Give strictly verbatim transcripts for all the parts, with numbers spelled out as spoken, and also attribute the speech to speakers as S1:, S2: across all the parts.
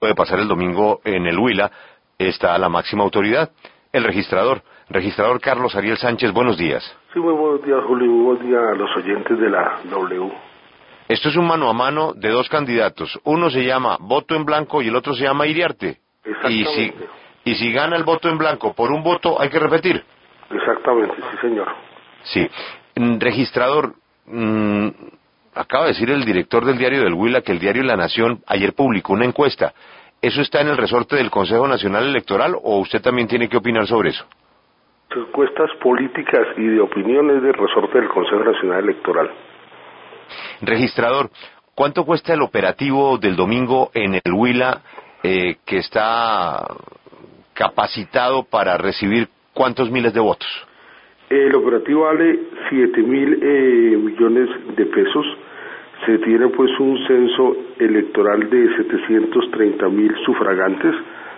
S1: puede pasar el domingo en el Huila está la máxima autoridad, el registrador. Registrador Carlos Ariel Sánchez, buenos días.
S2: Sí, muy buenos días, Julio, muy buenos días a los oyentes de la W.
S1: Esto es un mano a mano de dos candidatos. Uno se llama voto en blanco y el otro se llama Iriarte. Y si, y si gana el voto en blanco por un voto, hay que repetir.
S2: Exactamente, sí, señor.
S1: Sí. Registrador, mmm, acaba de decir el director del diario del Huila que el diario La Nación ayer publicó una encuesta. ¿Eso está en el resorte del Consejo Nacional Electoral o usted también tiene que opinar sobre eso?
S2: Encuestas políticas y de opiniones del resorte del Consejo Nacional Electoral.
S1: Registrador, ¿cuánto cuesta el operativo del domingo en el Huila eh, que está capacitado para recibir cuántos miles de votos?
S2: El operativo vale siete mil eh, millones de pesos. Se tiene pues un censo electoral de setecientos treinta mil sufragantes,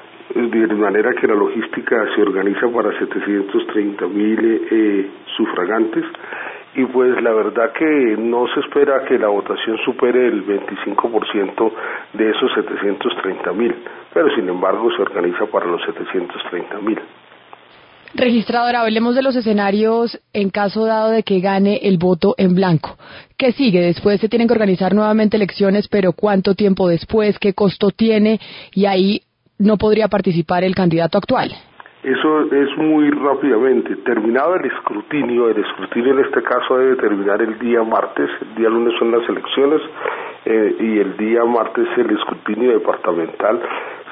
S2: de manera que la logística se organiza para setecientos treinta mil eh, sufragantes, y pues la verdad que no se espera que la votación supere el veinticinco por ciento de esos setecientos treinta mil, pero sin embargo se organiza para los setecientos treinta mil.
S3: Registrador, hablemos de los escenarios en caso dado de que gane el voto en blanco. ¿Qué sigue? Después se tienen que organizar nuevamente elecciones, pero ¿cuánto tiempo después? ¿Qué costo tiene? Y ahí no podría participar el candidato actual.
S2: Eso es muy rápidamente. Terminado el escrutinio, el escrutinio en este caso debe terminar el día martes, el día lunes son las elecciones eh, y el día martes el escrutinio departamental.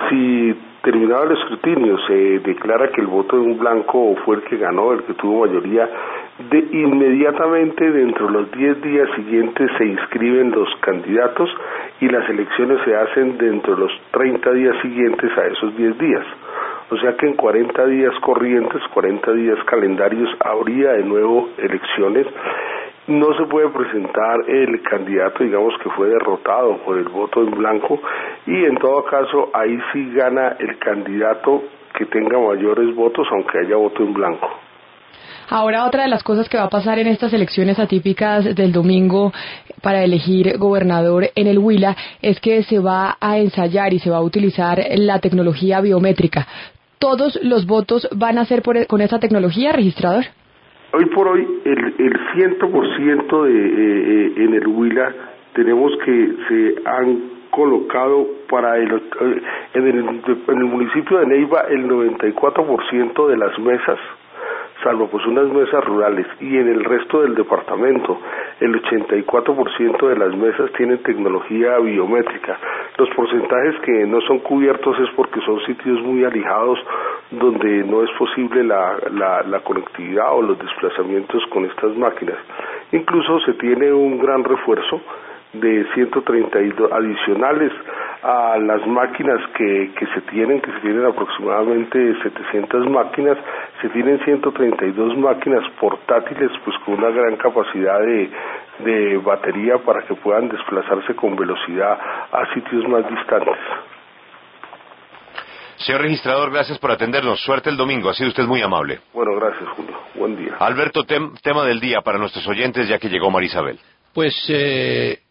S2: Si terminado el escrutinio se declara que el voto en blanco fue el que ganó, el que tuvo mayoría, de inmediatamente dentro de los diez días siguientes se inscriben los candidatos y las elecciones se hacen dentro de los treinta días siguientes a esos diez días. O sea que en cuarenta días corrientes, cuarenta días calendarios, habría de nuevo elecciones. No se puede presentar el candidato, digamos, que fue derrotado por el voto en blanco, y en todo caso ahí sí gana el candidato que tenga mayores votos, aunque haya voto en blanco.
S3: Ahora, otra de las cosas que va a pasar en estas elecciones atípicas del domingo para elegir gobernador en el Huila es que se va a ensayar y se va a utilizar la tecnología biométrica. ¿Todos los votos van a ser por, con esa tecnología, registrador?
S2: Hoy por hoy el el cien por ciento de, eh, en el Huila tenemos que se han colocado para el, en el, en el municipio de Neiva el noventa y cuatro por ciento de las mesas, salvo pues unas mesas rurales, y en el resto del departamento el ochenta y cuatro por ciento de las mesas tienen tecnología biométrica. Los porcentajes que no son cubiertos es porque son sitios muy alejados donde no es posible la, la, la conectividad o los desplazamientos con estas máquinas. Incluso se tiene un gran refuerzo de ciento treinta y dos adicionales a las máquinas que, que se tienen, que se tienen aproximadamente setecientas máquinas, se tienen ciento treinta y dos máquinas portátiles pues con una gran capacidad de, de batería para que puedan desplazarse con velocidad a sitios más distantes.
S1: Señor registrador, gracias por atendernos. Suerte el domingo, ha sido usted muy amable.
S2: Bueno, gracias, Julio. Buen día.
S1: Alberto, tem, tema del día para nuestros oyentes ya que llegó Marisabel.
S4: Pues... Eh...